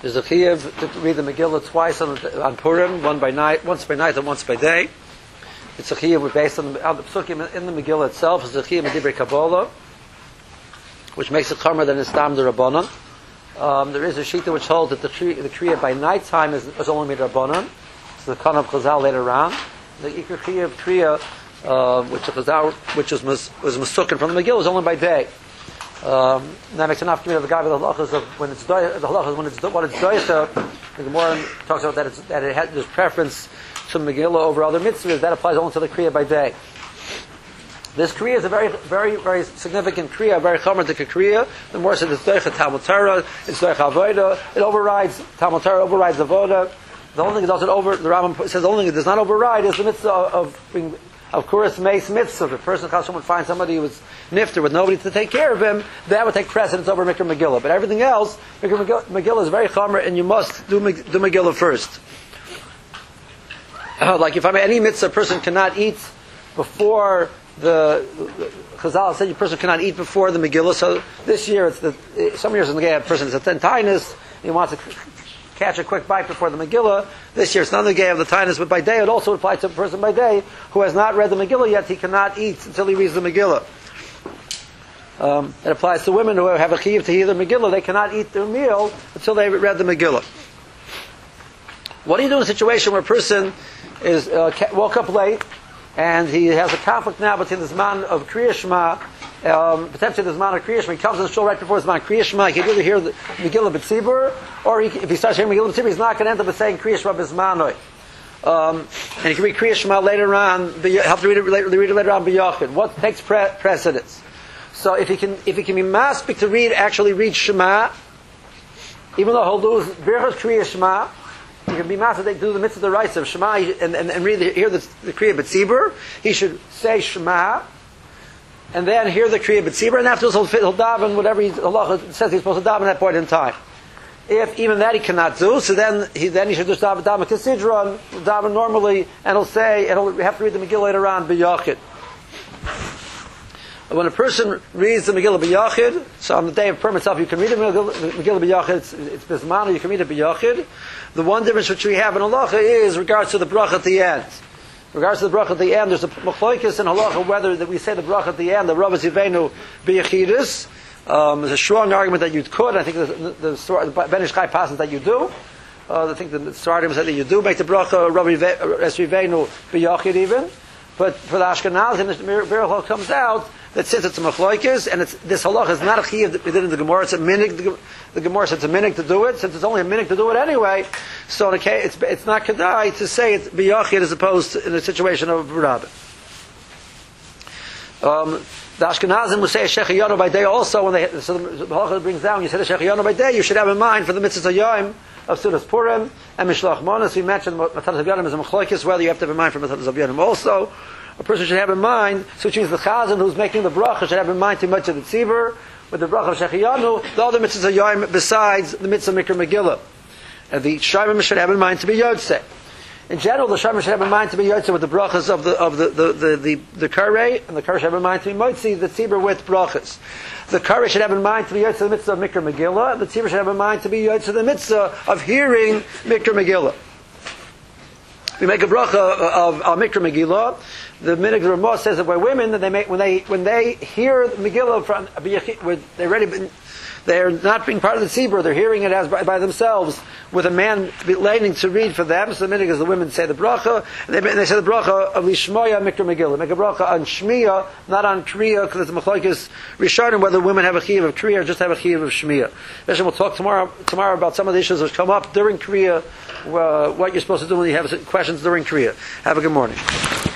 There's a chiyuv to read the Megillah twice on Purim, once by night and once by day. It's a chiyuv based on the psukim in the Megillah itself. It's a chiyuv Divrei Kabbalah, which makes it chomer than Istam D'Rabbanan. There is a shita which holds that the kriya by night time is only midrabanan. It's the Kan of Chazal later on. The Iker kriya, which was masukin from the Megillah, is only by day. That makes enough to me of the guy with the halachas of when it's what it's doysa. The Gemara talks about that there's preference to Megillah over other mitzvahs. That applies only to the kriya by day. This kriya is a very, very, very significant kriya, very chomerdik kriya. The more said it's doicha Talmud Torah, it's doicha avoda. It overrides Talmud Torah, overrides avoda. The only thing it doesn't the Rambam says the only thing it does not override is the mitzvah of Kuras Meis mitzvah. If a person would find somebody who was nifter with nobody to take care of him, that would take precedence over Mikra Megillah. But everything else, Mikra Megillah is very chomer, and you must do Megillah first. Like if any mitzvah, a person cannot eat before the Chazal said a person cannot eat before the Megillah. So this year, some years in the day, a person is a tinus, he wants to catch a quick bite before the Megillah. This year it's not the day of the tinus, but by day it also applies to a person by day who has not read the Megillah yet. He cannot eat until he reads the Megillah. It applies to women who have a chiyuv to hear the Megillah. They cannot eat their meal until they read the Megillah. What do you do in a situation where a person is woke up late and he has a conflict now between the Zman of Kriya Shema, potentially the Zman of Kriya Shema? He comes to the shul right before the Zman of Kriya Shema. He can either hear the Megillah B'tzibur, or if he starts hearing Megillah B'tzibur, he's not going to end up with saying Kriya Shema B'zmanoi. And he can read Kriya Shema later on, have to read it later on B'yachid. What takes precedence? So if he can be maspik to actually read Shema, even though he'll lose Birchas Kriya Shema, he can be master to do the mitzvah the rights of Shema and hear the Kriya B'tzibur. He should say Shema and then hear the Kriya B'tzibur, and afterwards he'll daven whatever Allah says he's supposed to daven at that point in time. If even that he cannot do, so then he should just daven Kesidron, daven normally, and he'll have to read the Megillah later on B'yachid. When a person reads the Megillah B'yachid, so on the day of Purim itself, you can read the Megillah B'yachid. It's Bismana, you can read it B'yachid. The one difference which we have in halacha is regards to the bracha at the end. Regards to the bracha at the end, there's a machlokes in halacha whether that we say the bracha at the end, the Rav Zivenu B'yachidus. There's a strong argument that you could. I think the Ben Ish Chai passes that you do. I think the Saradim said that you do make the bracha Rav Zivenu B'yachid even. But for the Ashkenazim, the miracle comes out that since it's a machlokes and this halacha is not a chiyuv that we did in the Gemara, it's a minig. The Gemara says it's a minig to do it. Since it's only a minig to do it anyway, so in a case, it's not kedai to say it's biyachid as opposed to in a situation of rabbi. The Ashkenazim will say a shechiyanu by day also. So the halacha brings down, when you say a shechiyanu by day, you should have in mind for the mitzvah yom of Sudas Purim and Mishlach Monos. We mentioned Matanas Avyanim is a machlokes, whether you have to have in mind for Matanas Avyanim also. A person should have in mind, so which means the chazan who's making the bracha should have in mind too much of the tzibur, with the bracha of Shechiyanu, the other mitzvahs are yoim besides the mitzvah Mikra Megillah. And the Shairim should have in mind to be Yotzei. In general, the Shairim should have in mind to be Yotzei with the brachas of the Karei, and the Karei should have in mind to be Motzi, the tzibur with brachas. The Karei should have in mind to be Yotzei the mitzvah of Mikra Megillah, and the tzibur should have in mind to be Yotzei the mitzvah of hearing Mikra Megillah. We make a bracha of Mikra Megillah. The Minig Ramah says that by women, that when they hear Megillah from they're not being part of the tzibur, they're hearing it as by themselves with a man learning to read for them. So the Minig is the women say the bracha, and they say the bracha of Lishmoya Mikra Megillah. Make a bracha on Shmiya, not on Kriya, because it's a machlokes Rishonim whether women have a chiyuv of Kriya or just have a chiyuv of Shmiya. We'll talk tomorrow about some of the issues that come up during Kriya, what you're supposed to do when you have questions during Kriya. Have a good morning.